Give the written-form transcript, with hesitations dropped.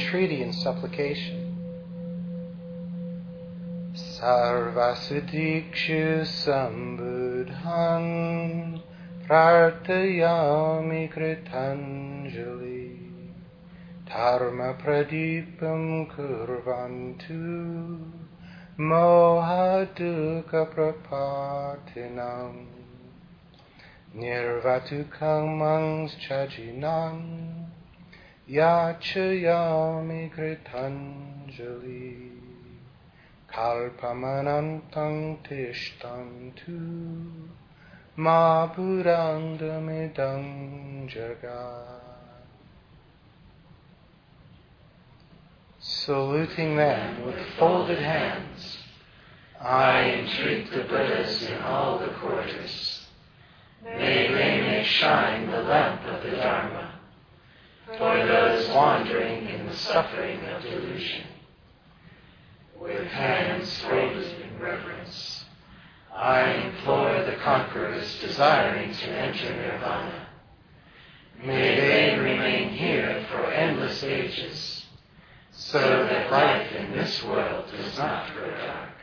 entreaty and supplication. Sarvasadikshu Sambuddhan Prarthayami Kritanjali Dharma Pradipam Kurvantu Moha Dukkha Prapatinam Nirvatukam Mangs Chajinam Yachayami Kritanjali Kalpamanantang Tishtantu Ma Purandamidang Jagat. Saluting them with folded hands, I entreat the Buddhas in all the quarters. May they make shine the lamp of the Dharma for those wandering in the suffering of delusion. With hands folded in reverence, I implore the conquerors desiring to enter Nirvana. May they remain here for endless ages, so that life in this world does not grow dark.